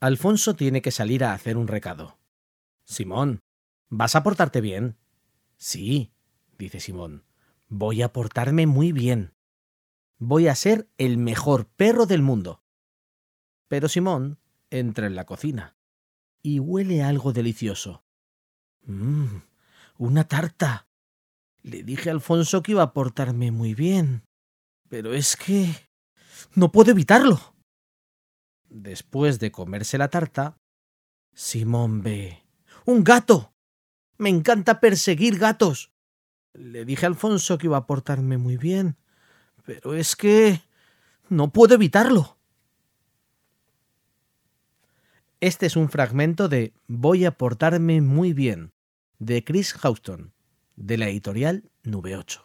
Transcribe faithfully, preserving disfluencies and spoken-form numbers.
Alfonso tiene que salir a hacer un recado. Simón, ¿vas a portarte bien? Sí, dice Simón, voy a portarme muy bien. Voy a ser el mejor perro del mundo. Pero Simón entra en la cocina y huele algo delicioso. ¡Mmm! ¡Una tarta! Le dije a Alfonso que iba a portarme muy bien, pero es que no puedo evitarlo. Después de comerse la tarta, Simón ve ¡un gato! ¡Me encanta perseguir gatos! Le dije a Alfonso que iba a portarme muy bien, pero es que no puedo evitarlo. Este es un fragmento de Voy a portarme muy bien, de Chris Houston, de la editorial Nube ocho.